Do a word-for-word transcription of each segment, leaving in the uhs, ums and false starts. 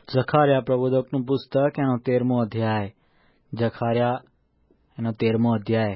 જખાર્યા પ્રબોધકનું પુસ્તક એનો તેરમો અધ્યાય. જખાર્યા એનો તેરમો અધ્યાય.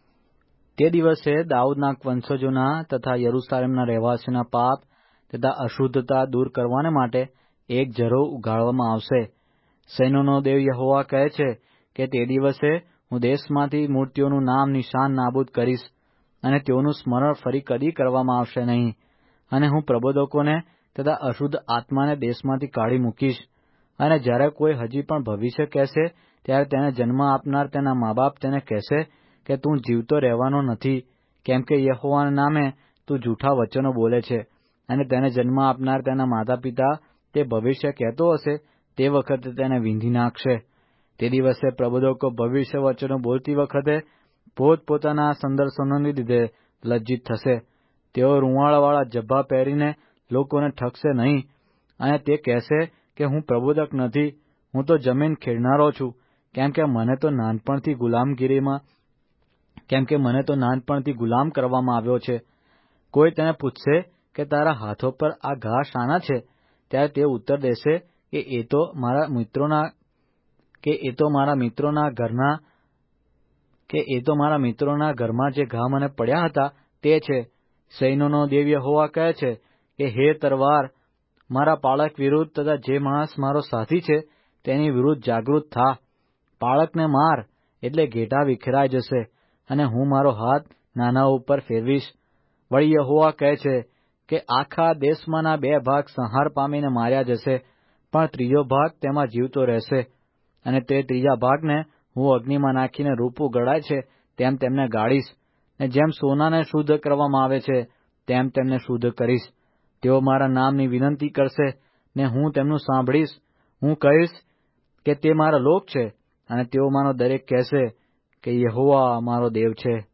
તે દિવસે દાઉદના વંશજોના તથા યરૂશાલેમના રહેવાસીઓના પાપ તથા અશુદ્ધતા દૂર કરવાને માટે એક ઝરો ઉગાડવામાં આવશે. સૈન્યોનો દેવ યહોવા કહે છે કે તે દિવસે હું દેશમાંથી મૂર્તિઓનું નામ નિશાન નાબૂદ કરીશ અને તેઓનું સ્મરણ ફરી કદી કરવામાં આવશે નહીં. અને હું પ્રબોધકોને તથા અશુદ્ધ આત્માને દેશમાંથી કાઢી મૂકીશ. અને જ્યારે કોઈ હજી પણ ભવિષ્ય કહેશે ત્યારે તેને જન્મ આપનાર તેના મા બાપ તેને કહેશે કે તું જીવતો રહેવાનો નથી, કેમ કે યહોવાના નામે તું જૂઠા વચનો બોલે છે. અને તેને જન્મ આપનાર તેના માતા પિતા તે ભવિષ્ય કહેતો હશે તે વખતે તેને વીંધી નાખશે. તે દિવસે પ્રબોધકો ભવિષ્ય વચનો બોલતી વખતે પોતપોતાના સંદર્શનોને લીધે લજ્જિત થશે. તેઓ રૂંવાળાવાળા જબ્બા પહેરીને લોકોને ઠગશે નહીં. અને તે કહેશે કે હું પ્રબોધક નથી, હું તો જમીન ખેડનારો છું, કેમ કે મને તો નાનપણથી ગુલામગીરીમાં કેમ કે મને તો નાનપણથી ગુલામ કરવામાં આવ્યો છે. કોઈ તેને પૂછશે કે તારા હાથો પર આ ઘા શાના છે, ત્યારે તે ઉત્તર દેશે કે એ તો મારા મિત્રોના કે એ તો મારા મિત્રોના ઘરના કે એ તો મારા મિત્રોના ઘરમાં જે ઘા મને પડ્યા હતા તે છે. સૈન્યોનો દેવ યહોવા કહે છે કે હે તરવાર, મારા પાળક વિરુદ્ધ તથા જે માણસ મારો સાથી છે તેની વિરુદ્ધ જાગૃત થા. પાળકને માર એટલે ઘેટાં વિખેરાઈ જશે અને હું મારો હાથ નાના ઉપર ફેરવીશ. વળી યહોવા કહે છે કે આખા દેશમાંના બે ભાગ સંહાર પામીને માર્યા જશે, પણ ત્રીજો ભાગ તેમાં જીવતો રહેશે. અને તે ત્રીજા ભાગને હું અગ્નિમાં નાખીને રૂપું ગળાય છે તેમ તેમને ગાળીશ, ને જેમ સોનાને શુદ્ધ કરવામાં આવે છે તેમ તેમને શુદ્ધ કરીશ. તેઓ મારા નામની વિનંતી કરશે ને હું તેમનું સાંભળીશ. હું કહીશ કે તે મારા લોક છે, અને તેઓમાંનો દરેક કહેશે કે યહોવા મારો દેવ છે.